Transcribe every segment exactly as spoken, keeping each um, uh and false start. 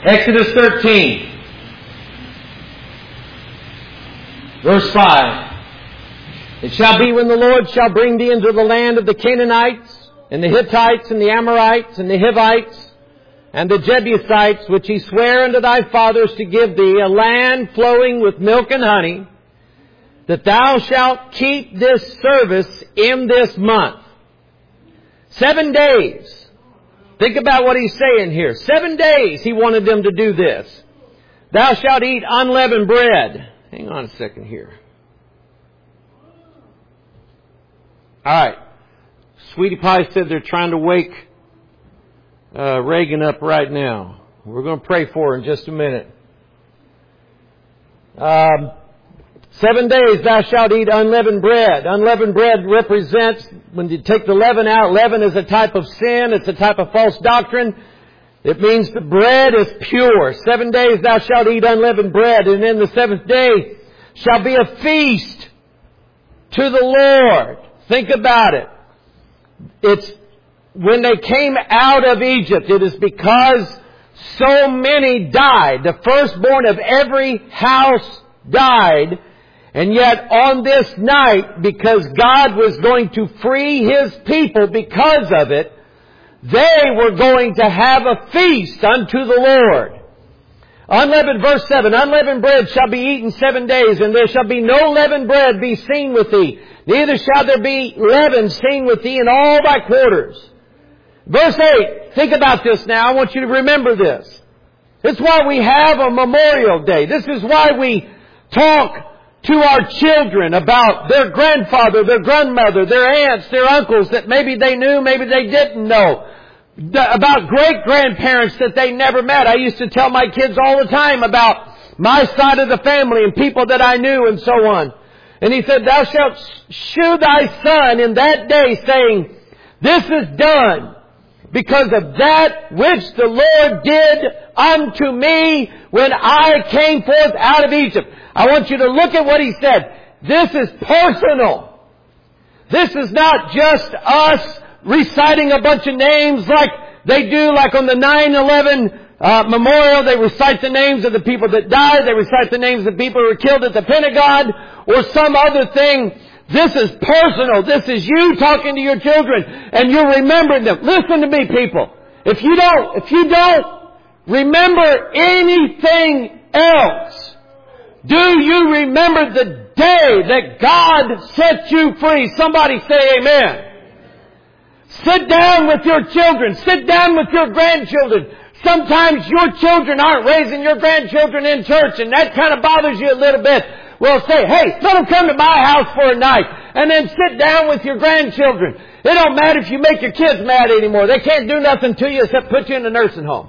Exodus thirteen, verse five. It shall be when the Lord shall bring thee into the land of the Canaanites, and the Hittites, and the Amorites, and the Hivites, and the Jebusites, which He sware unto thy fathers to give thee, a land flowing with milk and honey, that thou shalt keep this service in this month. Seven days. Think about what He's saying here. Seven days He wanted them to do this. Thou shalt eat unleavened bread. Hang on a second here. All right. Sweetie Pie said they're trying to wake uh, Reagan up right now. We're going to pray for her in just a minute. Um, seven days thou shalt eat unleavened bread. Unleavened bread represents, when you take the leaven out, leaven is a type of sin. It's a type of false doctrine. It means the bread is pure. Seven days thou shalt eat unleavened bread. And then the seventh day shall be a feast to the Lord. Think about it. It's when they came out of Egypt, it is because so many died. The firstborn of every house died. And yet on this night, because God was going to free His people because of it, they were going to have a feast unto the Lord. Unleavened, verse seven, unleavened bread shall be eaten seven days, and there shall be no leavened bread be seen with thee. Neither shall there be leaven seen with thee in all thy quarters. Verse eight, think about this now. I want you to remember this. This is why we have a Memorial Day. This is why we talk to our children about their grandfather, their grandmother, their aunts, their uncles that maybe they knew, maybe they didn't know. About great-grandparents that they never met. I used to tell my kids all the time about my side of the family and people that I knew and so on. And he said, thou shalt shew thy son in that day, saying, this is done because of that which the Lord did unto me when I came forth out of Egypt. I want you to look at what he said. This is personal. This is not just us reciting a bunch of names like they do, like on the nine eleven uh, memorial. They recite the names of the people that died. They recite the names of people who were killed at the Pentagon or some other thing. This is personal. This is you talking to your children and you're remembering them. Listen to me, people. If you don't, if you don't remember anything else, do you remember the day that God set you free? Somebody say amen. Sit down with your children. Sit down with your grandchildren. Sometimes your children aren't raising your grandchildren in church, and that kind of bothers you a little bit. Well, say, hey, let them come to my house for a night, and then sit down with your grandchildren. It don't matter if you make your kids mad anymore. They can't do nothing to you except put you in a nursing home.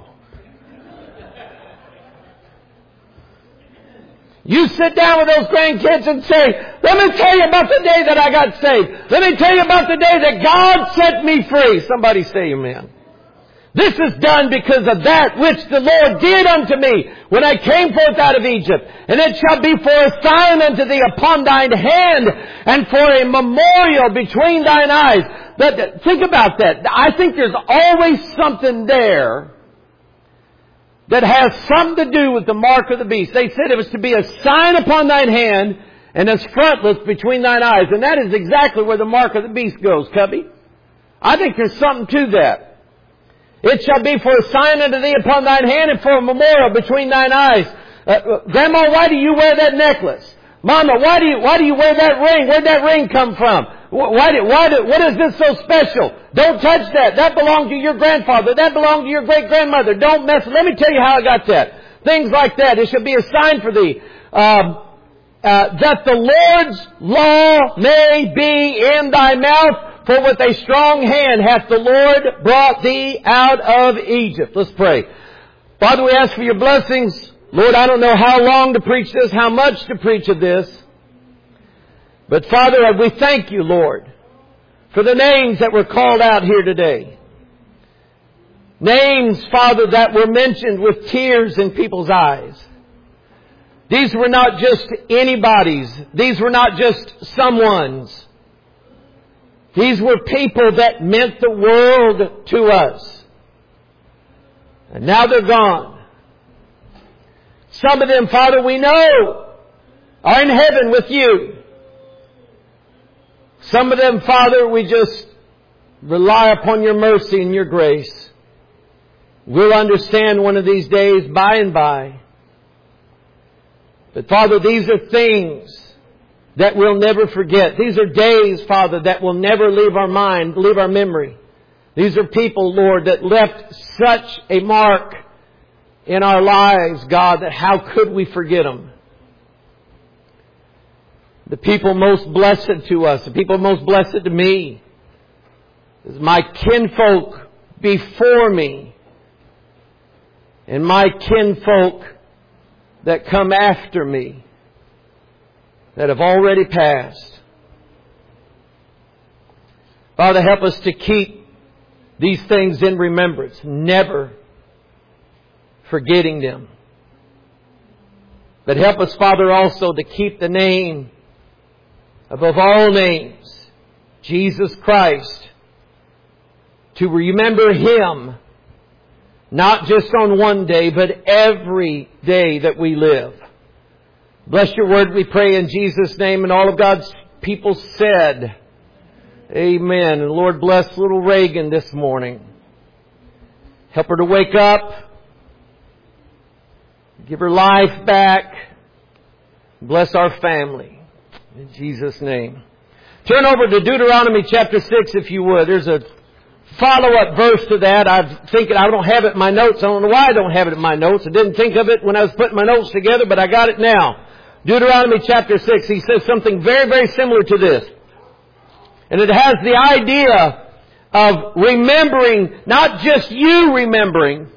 You sit down with those grandkids and say, let me tell you about the day that I got saved. Let me tell you about the day that God set me free. Somebody say amen. This is done because of that which the Lord did unto me when I came forth out of Egypt. And it shall be for a sign unto thee upon thine hand and for a memorial between thine eyes. But think about that. I think there's always something there that has something to do with the mark of the beast. They said it was to be a sign upon thine hand and as frontlets between thine eyes. And that is exactly where the mark of the beast goes, Cubby. I think there's something to that. It shall be for a sign unto thee upon thine hand and for a memorial between thine eyes. Uh, Grandma, why do you wear that necklace? Mama, why do you, why do you wear that ring? Where'd that ring come from? Why did, why did, what is this so special? Don't touch that. That belonged to your grandfather. That belonged to your great-grandmother. Don't mess. Let me tell you how I got that. Things like that. It shall be a sign for thee. Um, uh, that the Lord's law may be in thy mouth. For with a strong hand hath the Lord brought thee out of Egypt. Let's pray. Father, we ask for your blessings. Lord, I don't know how long to preach this, how much to preach of this. But Father, we thank you, Lord, for the names that were called out here today. Names, Father, that were mentioned with tears in people's eyes. These were not just anybody's. These were not just someone's. These were people that meant the world to us. And now they're gone. Some of them, Father, we know are in heaven with you. Some of them, Father, we just rely upon your mercy and your grace. We'll understand one of these days by and by. But Father, these are things that we'll never forget. These are days, Father, that will never leave our mind, leave our memory. These are people, Lord, that left such a mark in our lives, God, that how could we forget them? The people most blessed to us, the people most blessed to me, is my kinfolk before me and my kinfolk that come after me, that have already passed. Father, help us to keep these things in remembrance, never forgetting them. But help us, Father, also to keep the name above all names, Jesus Christ, to remember Him, not just on one day, but every day that we live. Bless your word, we pray in Jesus' name. And all of God's people said, amen. And Lord, bless little Reagan this morning. Help her to wake up. Give her life back. Bless our family. In Jesus' name. Turn over to Deuteronomy chapter six, if you would. There's a follow-up verse to that. I'm thinking, I don't have it in my notes. I don't know why I don't have it in my notes. I didn't think of it when I was putting my notes together, but I got it now. Deuteronomy chapter six, he says something very, very similar to this. And it has the idea of remembering, not just you remembering,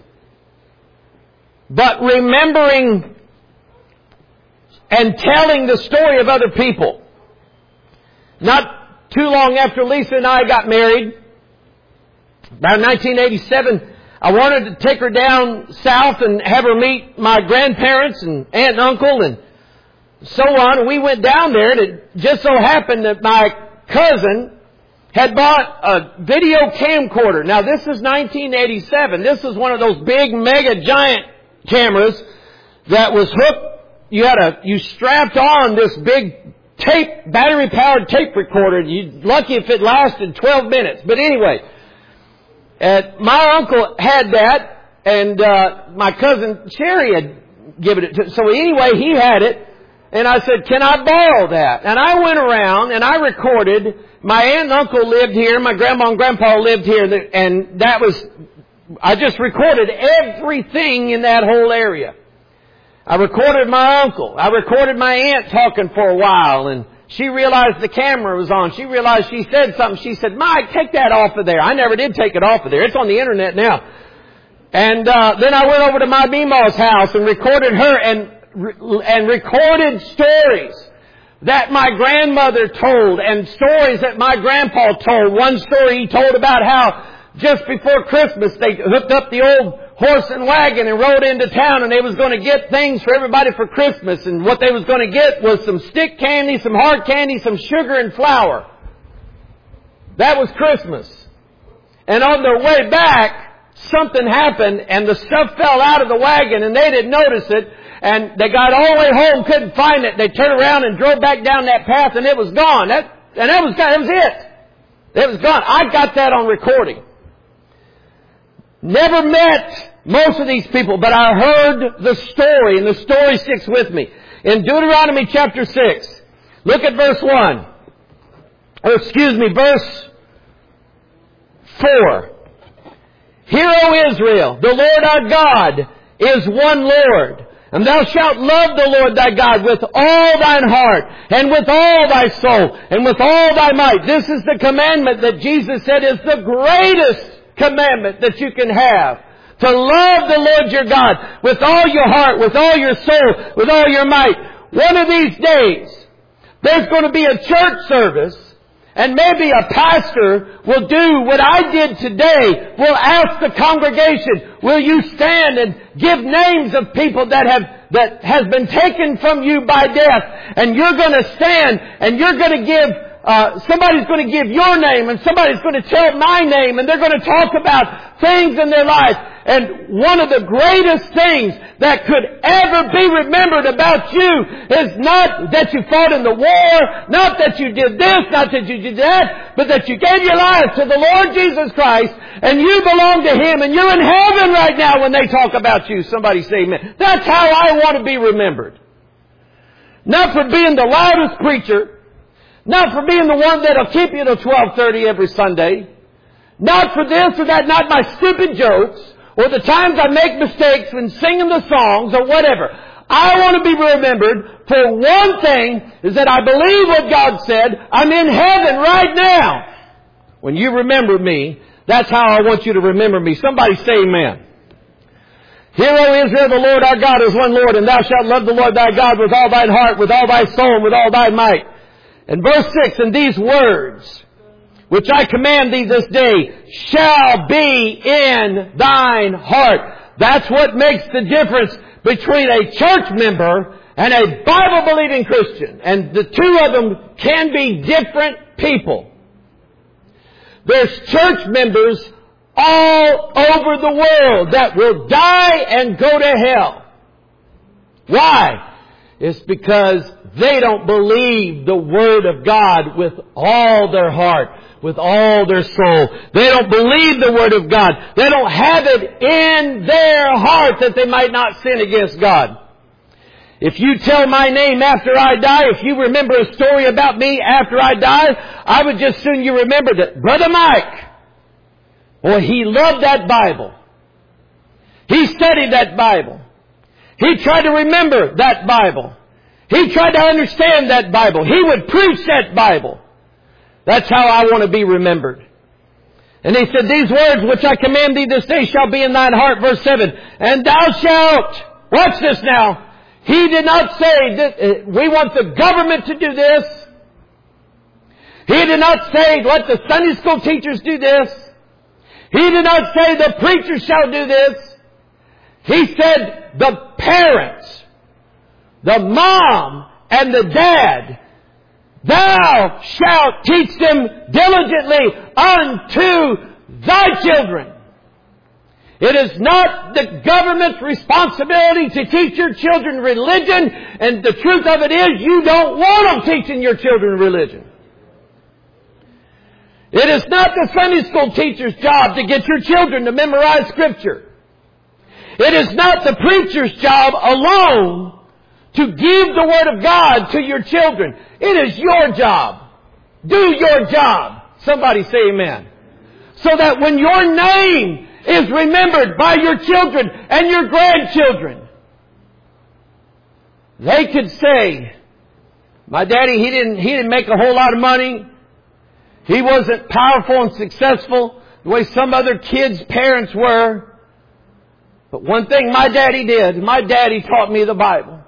but remembering and telling the story of other people. Not too long after Lisa and I got married, about nineteen eighty-seven, I wanted to take her down south and have her meet my grandparents and aunt and uncle and so on. And we went down there, and it just so happened that my cousin had bought a video camcorder. Now, this is nineteen eighty-seven. This is one of those big, mega, giant cameras that was hooked. You had a, you strapped on this big tape, battery-powered tape recorder. You're lucky if it lasted twelve minutes. But anyway, uh, my uncle had that, and uh, my cousin Sherry had given it to. So anyway, he had it, and I said, "Can I borrow that?" And I went around and I recorded. My aunt and uncle lived here. My grandma and grandpa lived here, and that was. I just recorded everything in that whole area. I recorded my uncle. I recorded my aunt talking for a while, and she realized the camera was on. She realized she said something. She said, "Mike, take that off of there." I never did take it off of there. It's on the internet now. And uh, then I went over to my Mima's house and recorded her and and recorded stories that my grandmother told and stories that my grandpa told. One story he told about how just before Christmas they hooked up the old horse and wagon and rode into town, and they was going to get things for everybody for Christmas. And what they was going to get was some stick candy, some hard candy, some sugar and flour. That was Christmas. And on their way back, something happened, and the stuff fell out of the wagon, and they didn't notice it. And they got all the way home, couldn't find it. They turned around and drove back down that path, and it was gone. That, and that was, that was it. It was gone. I got that on recording. Never met most of these people, but I heard the story, and the story sticks with me. In Deuteronomy chapter six, look at verse one. Or excuse me, verse four. Hear, O Israel, the Lord our God is one Lord. And thou shalt love the Lord thy God with all thine heart, and with all thy soul, and with all thy might. This is the commandment that Jesus said is the greatest commandment that you can have. To love the Lord your God with all your heart, with all your soul, with all your might. One of these days, there's going to be a church service, and maybe a pastor will do what I did today. Will ask the congregation, will you stand and give names of people that have that has been taken from you by death? And you're going to stand and you're going to give uh, somebody's going to give your name and somebody's going to tell my name and they're going to talk about things in their life. And one of the greatest things that could ever be remembered about you is not that you fought in the war, not that you did this, not that you did that, but that you gave your life to the Lord Jesus Christ and you belong to Him and you're in heaven right now when they talk about you. Somebody say amen. That's how I want to be remembered. Not for being the loudest preacher, not for being the one that'll keep you till twelve thirty every Sunday, not for this or that, not my stupid jokes, or the times I make mistakes when singing the songs or whatever. I want to be remembered for one thing, is that I believe what God said. I'm in heaven right now. When you remember me, that's how I want you to remember me. Somebody say amen. Hear, O Israel, the Lord our God is one Lord, and thou shalt love the Lord thy God with all thine heart, with all thy soul, and with all thy might. And verse six, and these words, which I command thee this day, shall be in thine heart. That's what makes the difference between a church member and a Bible-believing Christian. And the two of them can be different people. There's church members all over the world that will die and go to hell. Why? It's because they don't believe the Word of God with all their heart, with all their soul. They don't believe the Word of God. They don't have it in their heart that they might not sin against God. If you tell my name after I die, if you remember a story about me after I die, I would just soon you remember that Brother Mike, boy, he loved that Bible. He studied that Bible. He tried to remember that Bible. He tried to understand that Bible. He would preach that Bible. That's how I want to be remembered. And he said, these words which I command thee this day shall be in thine heart. Verse seven. And thou shalt, watch this now. He did not say that we want the government to do this. He did not say let the Sunday school teachers do this. He did not say the preacher shall do this. He said the parents, the mom and the dad, thou shalt teach them diligently unto thy children. It is not the government's responsibility to teach your children religion, and the truth of it is you don't want them teaching your children religion. It is not the Sunday school teacher's job to get your children to memorize Scripture. It is not the preacher's job alone to give the Word of God to your children. It is your job. Do your job. Somebody say amen. So that when your name is remembered by your children and your grandchildren, they could say, my daddy, he didn't, he didn't make a whole lot of money. He wasn't powerful and successful the way some other kids' parents were. But one thing my daddy did, my daddy taught me the Bible.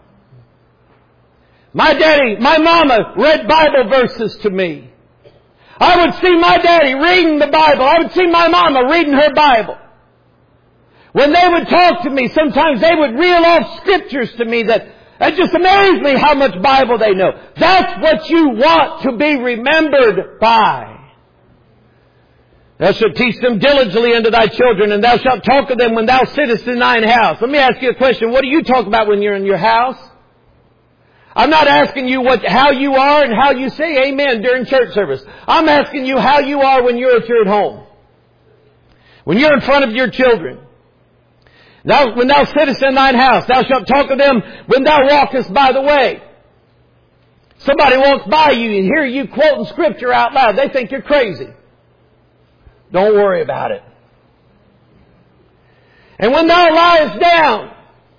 My daddy, my mama read Bible verses to me. I would see my daddy reading the Bible. I would see my mama reading her Bible. When they would talk to me, sometimes they would reel off scriptures to me that, that just amazed me how much Bible they know. That's what you want to be remembered by. Thou shalt teach them diligently unto thy children, and thou shalt talk of them when thou sittest in thine house. Let me ask you a question. What do you talk about when you're in your house? I'm not asking you what, how you are and how you say amen during church service. I'm asking you how you are when you're at your home. When you're in front of your children. Thou, when thou sittest in thine house, thou shalt talk of them when thou walkest by the way. Somebody walks by you and hear you quoting Scripture out loud. They think you're crazy. Don't worry about it. And when thou liest down,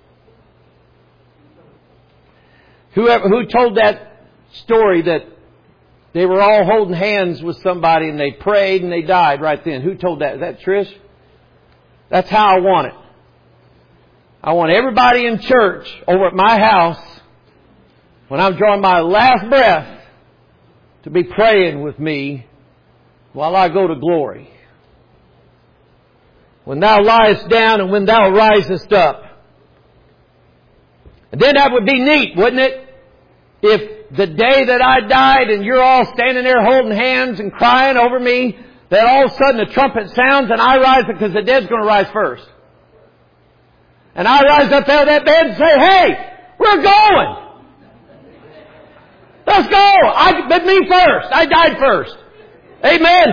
whoever who told that story that they were all holding hands with somebody and they prayed and they died right then? Who told that? Is that Trish? That's how I want it. I want everybody in church over at my house, when I'm drawing my last breath, to be praying with me while I go to glory. When thou liest down and when thou risest up. And then that would be neat, wouldn't it? If the day that I died and you're all standing there holding hands and crying over me, that all of a sudden the trumpet sounds and I rise because the dead's going to rise first. And I rise up out of that bed and say, hey, we're going. Let's go. I, but me first. I died first. Amen.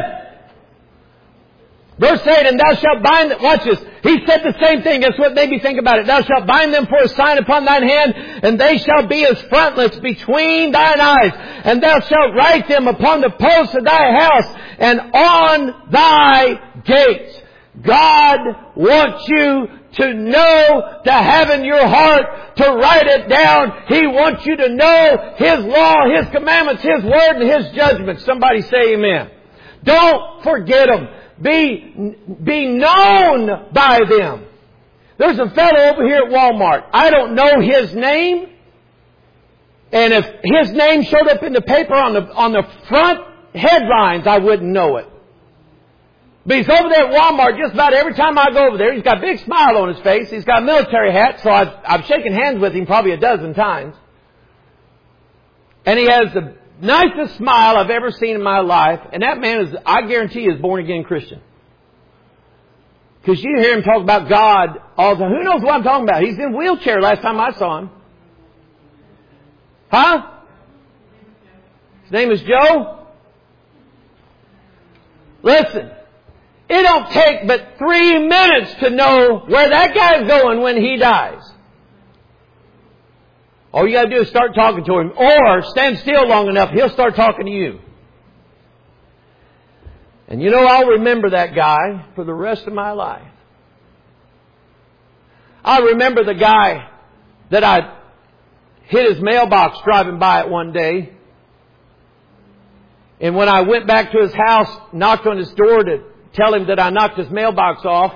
Verse eight, and thou shalt bind them. Watch this. He said the same thing. That's what made me think about it. Thou shalt bind them for a sign upon thine hand, and they shall be as frontlets between thine eyes. And thou shalt write them upon the posts of thy house and on thy gates. God wants you to know, to have in your heart, to write it down. He wants you to know His law, His commandments, His word, and His judgments. Somebody say amen. Don't forget them. Be, be known by them. There's a fellow over here at Walmart. I don't know his name. And if his name showed up in the paper on the, on the front headlines, I wouldn't know it. But he's over there at Walmart just about every time I go over there. He's got a big smile on his face. He's got a military hat, so I've, I've shaken hands with him probably a dozen times. And he has the nicest smile I've ever seen in my life. And that man is, I guarantee, is born again Christian. Because you hear him talk about God all the time. Who knows what I'm talking about? He's in a wheelchair last time I saw him. Huh? His name is Joe? Listen. It don't take but three minutes to know where that guy's going when he dies. All you got to do is start talking to him. Or stand still long enough, he'll start talking to you. And you know, I'll remember that guy for the rest of my life. I remember the guy that I hit his mailbox driving by it one day. And when I went back to his house, knocked on his door to tell him that I knocked his mailbox off,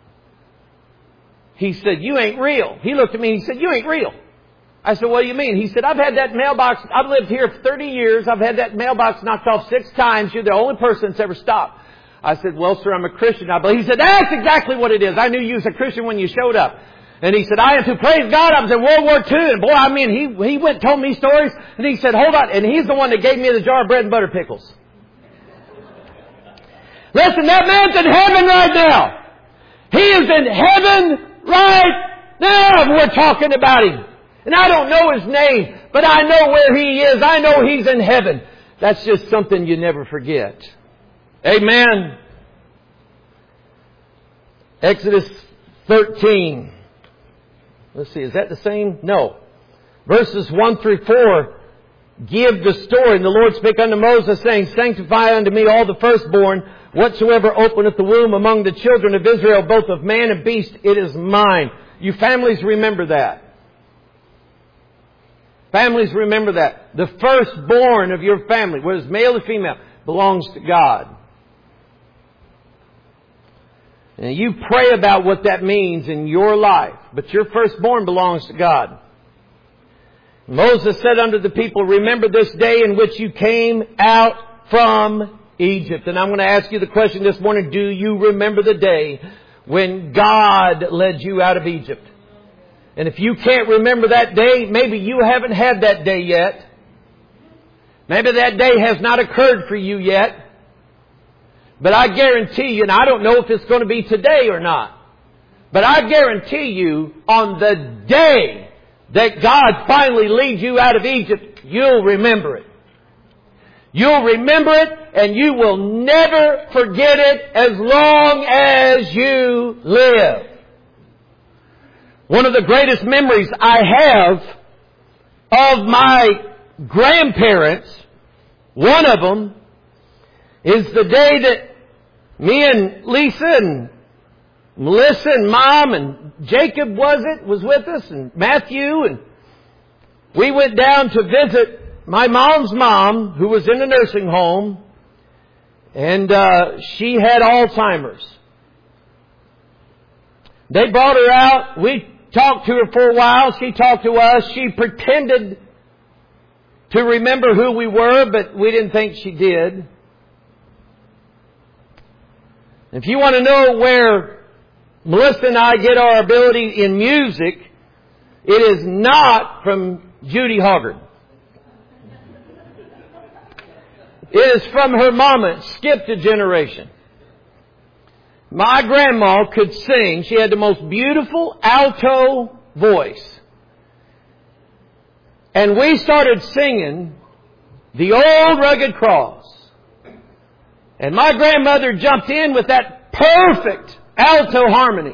he said, you ain't real. He looked at me and he said, you ain't real. I said, what do you mean? He said, I've had that mailbox, I've lived here for thirty years, I've had that mailbox knocked off six times, you're the only person that's ever stopped. I said, well, sir, I'm a Christian, I believe. He said, that's exactly what it is. I knew you was a Christian when you showed up. And he said, I am to praise God. I was in World War Two. And boy, I mean, he, he went and told me stories. And he said, hold on. And he's the one that gave me the jar of bread and butter pickles. Listen, that man's in heaven right now. He is in heaven right now. We're talking about him. And I don't know his name, but I know where he is. I know he's in heaven. That's just something you never forget. Amen. Exodus thirteen. Let's see, is that the same? No. Verses one through four give the story. And the Lord spake unto Moses, saying, sanctify unto me all the firstborn, whatsoever openeth the womb among the children of Israel, both of man and beast, it is mine. You families remember that. Families remember that. The firstborn of your family, whether it's male or female, belongs to God. And you pray about what that means in your life. But your firstborn belongs to God. Moses said unto the people, remember this day in which you came out from Egypt. And I'm going to ask you the question this morning, do you remember the day when God led you out of Egypt? And if you can't remember that day, maybe you haven't had that day yet. Maybe that day has not occurred for you yet. But I guarantee you, and I don't know if it's going to be today or not, but I guarantee you, on the day that God finally leads you out of Egypt, you'll remember it. You'll remember it, and you will never forget it as long as you live. One of the greatest memories I have of my grandparents, one of them, is the day that me and Lisa and Melissa and Mom and Jacob was it, was with us, and Matthew, and we went down to visit my mom's mom, who was in a nursing home, and uh, she had Alzheimer's. They brought her out. We talked to her for a while. She talked to us. She pretended to remember who we were, but we didn't think she did. If you want to know where Melissa and I get our ability in music, it is not from Judy Hoggard. It is from her mama. It skipped a generation. My grandma could sing. She had the most beautiful alto voice. And we started singing The Old Rugged Cross. And my grandmother jumped in with that perfect alto harmony.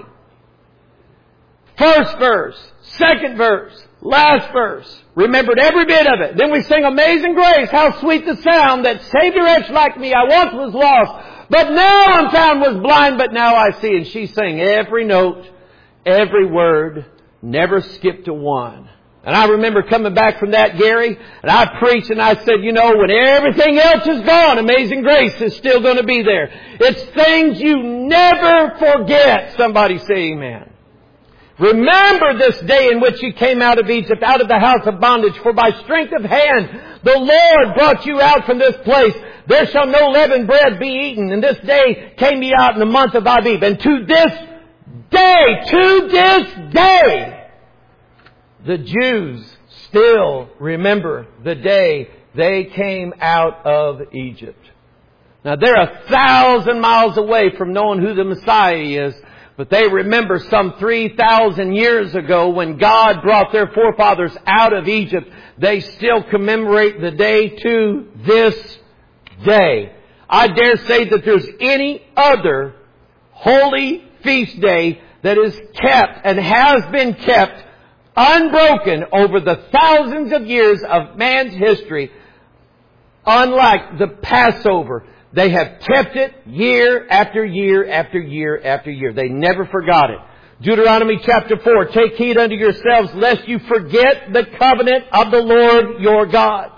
First verse, second verse, last verse. Remembered every bit of it. Then we sing Amazing Grace. How sweet the sound that saved a wretch like me. I once was lost, but now I'm found, was blind, but now I see. And she sang every note, every word, never skipped a one. And I remember coming back from that, Gary, and I preached and I said, you know, when everything else is gone, Amazing Grace is still going to be there. It's things you never forget. Somebody say amen. Remember this day in which you came out of Egypt, out of the house of bondage, for by strength of hand the Lord brought you out from this place. There shall no leavened bread be eaten. And this day came ye out in the month of Abib. And to this day, to this day, the Jews still remember the day they came out of Egypt. Now they're a thousand miles away from knowing who the Messiah is. But they remember some three thousand years ago when God brought their forefathers out of Egypt. They still commemorate the day to this day. I dare say that there's any other holy feast day that is kept and has been kept unbroken over the thousands of years of man's history, unlike the Passover. They have kept it year after year after year after year. They never forgot it. Deuteronomy chapter four, take heed unto yourselves lest you forget the covenant of the Lord your God.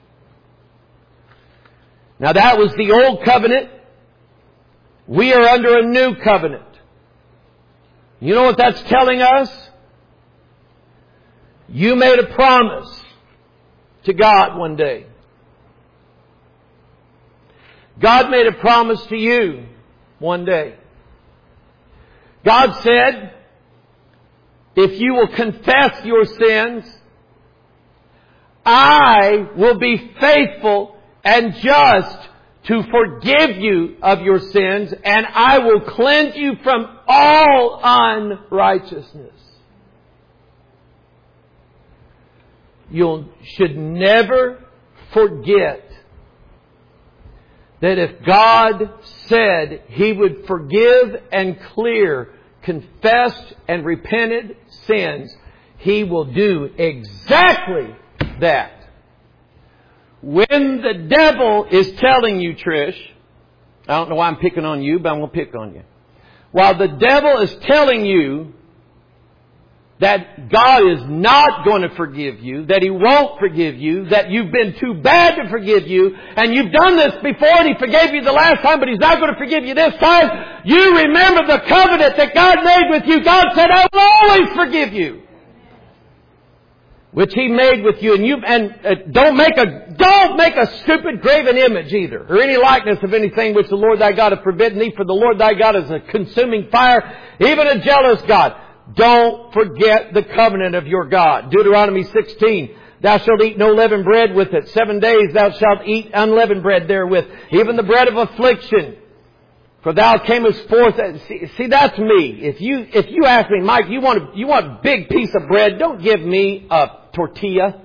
Now that was the old covenant. We are under a new covenant. You know what that's telling us? You made a promise to God one day. God made a promise to you one day. God said, if you will confess your sins, I will be faithful and just to forgive you of your sins, and I will cleanse you from all unrighteousness. You should never forget that if God said He would forgive and clear confessed and repented sins, He will do exactly that. When the devil is telling you, Trish, I don't know why I'm picking on you, but I'm going to pick on you. While the devil is telling you that God is not going to forgive you, that He won't forgive you, that you've been too bad to forgive you, and you've done this before and He forgave you the last time, but He's not going to forgive you this time, you remember the covenant that God made with you. God said, I will always forgive you. Which He made with you, and you and uh, don't make a don't make a stupid graven image either, or any likeness of anything which the Lord thy God hath forbidden thee. For the Lord thy God is a consuming fire, even a jealous God. Don't forget the covenant of your God. Deuteronomy sixteen. Thou shalt eat no leavened bread with it. Seven days thou shalt eat unleavened bread therewith, even the bread of affliction. For thou camest forth. See, see, that's me. If you if you ask me, Mike, you want a, you want a big piece of bread? Don't give me a tortilla.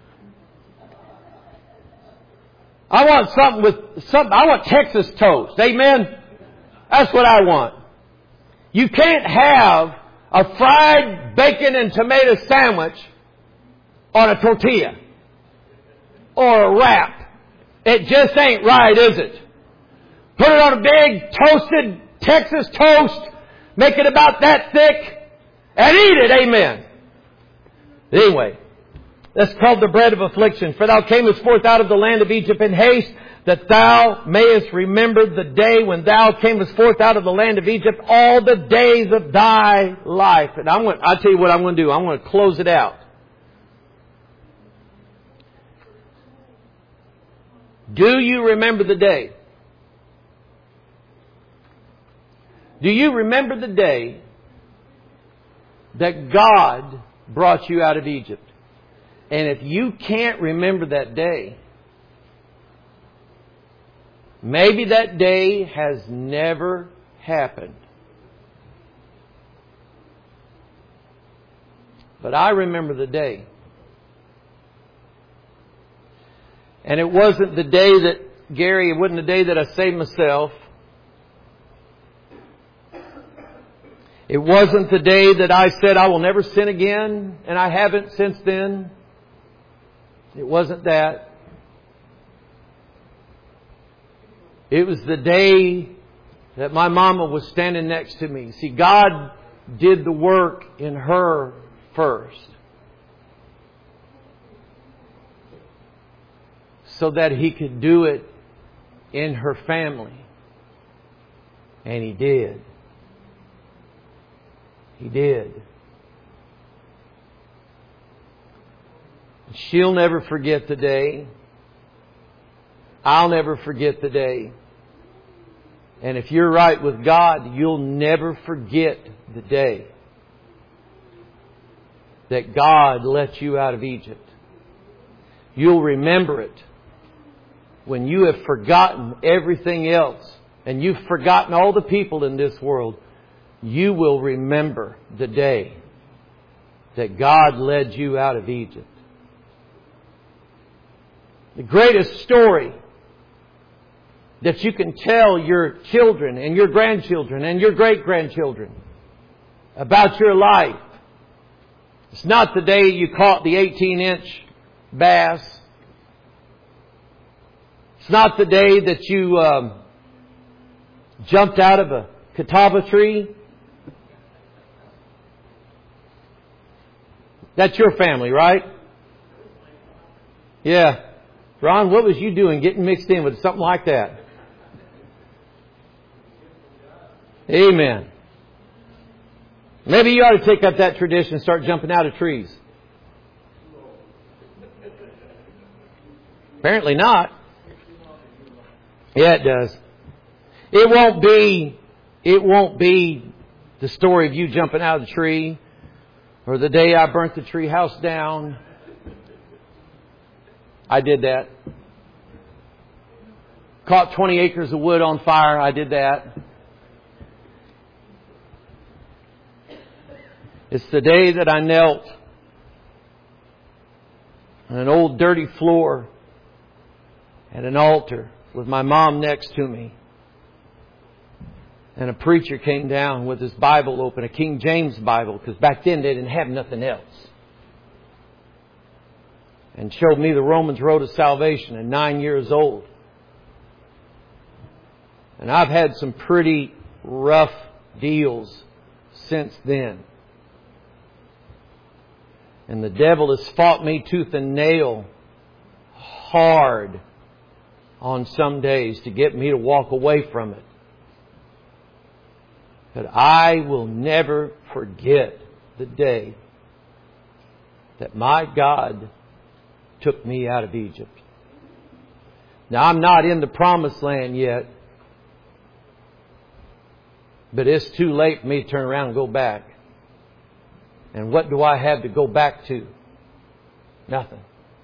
I want something with something. I want Texas toast. Amen. That's what I want. You can't have a fried bacon and tomato sandwich on a tortilla or a wrap. It just ain't right, is it? Put it on a big toasted Texas toast, make it about that thick, and eat it. Amen. Anyway, that's called the bread of affliction. For thou camest forth out of the land of Egypt in haste, that thou mayest remember the day when thou camest forth out of the land of Egypt, all the days of thy life. And I'm going, I'll tell you what I'm going to do. I'm going to close it out. Do you remember the day? Do you remember the day that God brought you out of Egypt? And if you can't remember that day, Maybe that day has never happened. But I remember the day. And it wasn't the day that, Gary, it wasn't the day that I saved myself. It wasn't the day that I said I will never sin again, and I haven't since then. It wasn't that. It was the day that my mama was standing next to me. See, God did the work in her first, so that He could do it in her family. And He did. He did. She'll never forget the day. I'll never forget the day. And if you're right with God, you'll never forget the day that God let you out of Egypt. You'll remember it when you have forgotten everything else and you've forgotten all the people in this world. You will remember the day that God led you out of Egypt. The greatest story that you can tell your children and your grandchildren and your great-grandchildren about your life. It's not the day you caught the eighteen-inch bass. It's not the day that you um, jumped out of a catawba tree. That's your family, right? Yeah. Ron, what was you doing getting mixed in with something like that? Amen. Maybe you ought to take up that tradition and start jumping out of trees. Apparently not. Yeah, it does. It won't be, it won't be the story of you jumping out of the tree or the day I burnt the tree house down. I did that. Caught twenty acres of wood on fire. I did that. It's the day that I knelt on an old dirty floor at an altar with my mom next to me. And a preacher came down with his Bible open, a King James Bible, because back then they didn't have nothing else. And showed me the Romans Road of Salvation at nine years old. And I've had some pretty rough deals since then. And the devil has fought me tooth and nail hard on some days to get me to walk away from it. But I will never forget the day that my God took me out of Egypt. Now, I'm not in the promised land yet, but it's too late for me to turn around and go back. And what do I have to go back to? Nothing.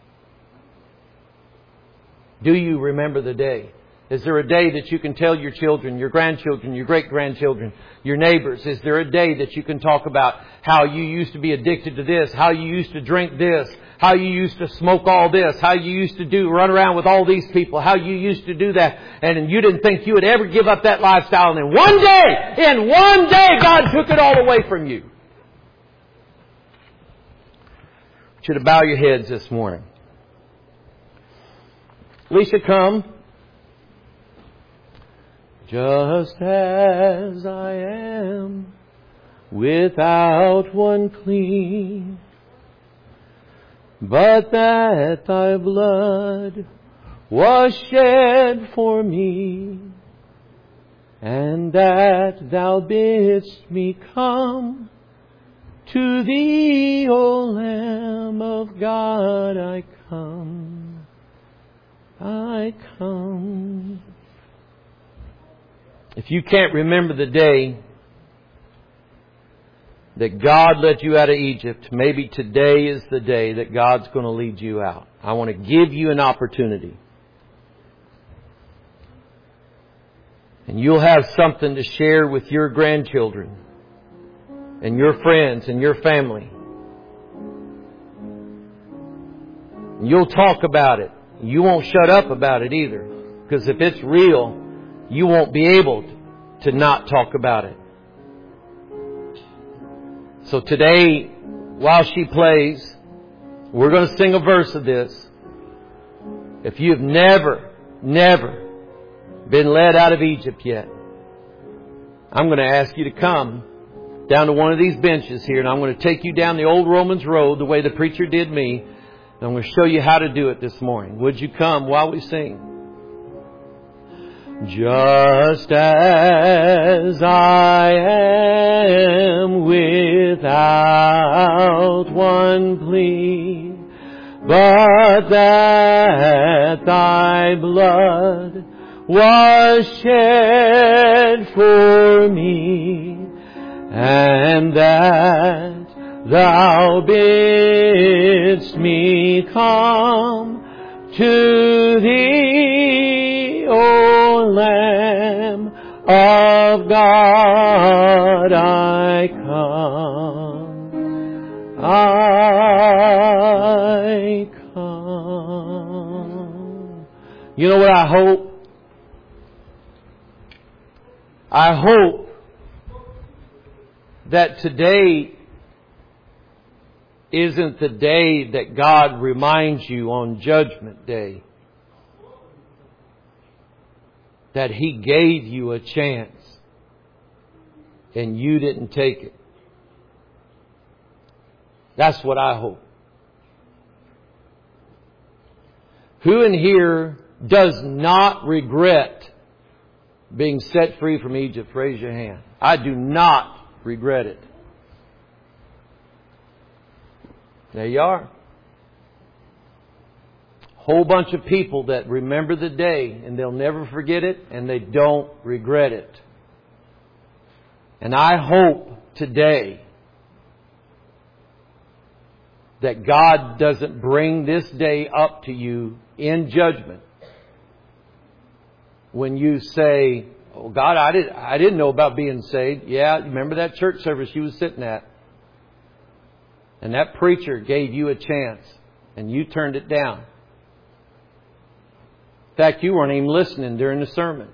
Do you remember the day? Is there a day that you can tell your children, your grandchildren, your great-grandchildren, your neighbors? Is there a day that you can talk about how you used to be addicted to this, how you used to drink this, how you used to smoke all this, how you used to do run around with all these people, how you used to do that, and you didn't think you would ever give up that lifestyle, and then one day, in one day, God took it all away from you. I want you to bow your heads this morning. Alicia, come. Just as I am, without one plea, but that Thy blood was shed for me, and that Thou bidst me come to Thee, O Lamb of God, I come, I come. If you can't remember the day that God led you out of Egypt, maybe today is the day that God's going to lead you out. I want to give you an opportunity. And you'll have something to share with your grandchildren and your friends and your family. You'll talk about it. You won't shut up about it either. Because if it's real, you won't be able to not talk about it. So today, while she plays, we're going to sing a verse of this. If you've never, never been led out of Egypt yet, I'm going to ask you to come down to one of these benches here, and I'm going to take you down the old Romans road the way the preacher did me. And I'm going to show you how to do it this morning. Would you come while we sing? Just as I am without one plea, but that Thy blood was shed for me, and that Thou bidst me come to Thee, O Lamb of God, I come, I come. You know what I hope? I hope that today isn't the day that God reminds you on Judgment Day that He gave you a chance and you didn't take it. That's what I hope. Who in here does not regret being set free from Egypt? Raise your hand. I do not regret it. There you are. Whole bunch of people that remember the day and they'll never forget it and they don't regret it. And I hope today that God doesn't bring this day up to you in judgment when you say, oh God, I, did, I didn't know about being saved. Yeah, remember that church service you was sitting at? And that preacher gave you a chance and you turned it down. In fact, you weren't even listening during the sermon.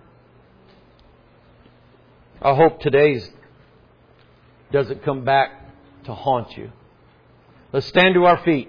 I hope today's doesn't come back to haunt you. Let's stand to our feet.